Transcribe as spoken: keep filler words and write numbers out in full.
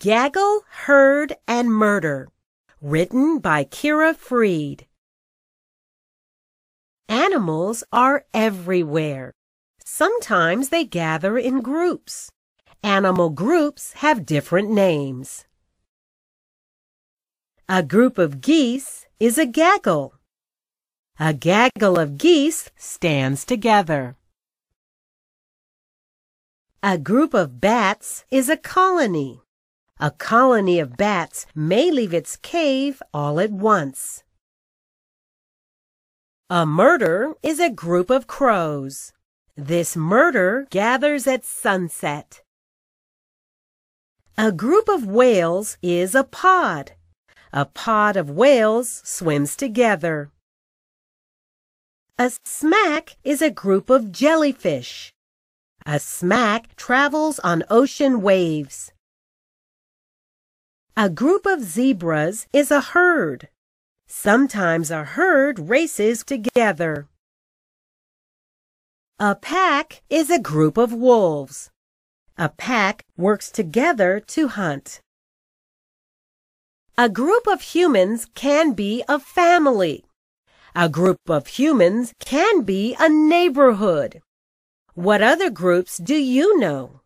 Gaggle, Herd, and Murder, written by Kira Freed. Animals are everywhere. Sometimes they gather in groups. Animal groups have different names. A group of geese is a gaggle. A gaggle of geese stands together. A group of bats is a colony. A colony of bats may leave its cave all at once. A murder is a group of crows. This murder gathers at sunset. A group of whales is a pod. A pod of whales swims together. A smack is a group of jellyfish. A smack travels on ocean waves. A group of zebras is a herd. Sometimes a herd races together. A pack is a group of wolves. A pack works together to hunt. A group of humans can be a family. A group of humans can be a neighborhood. What other groups do you know?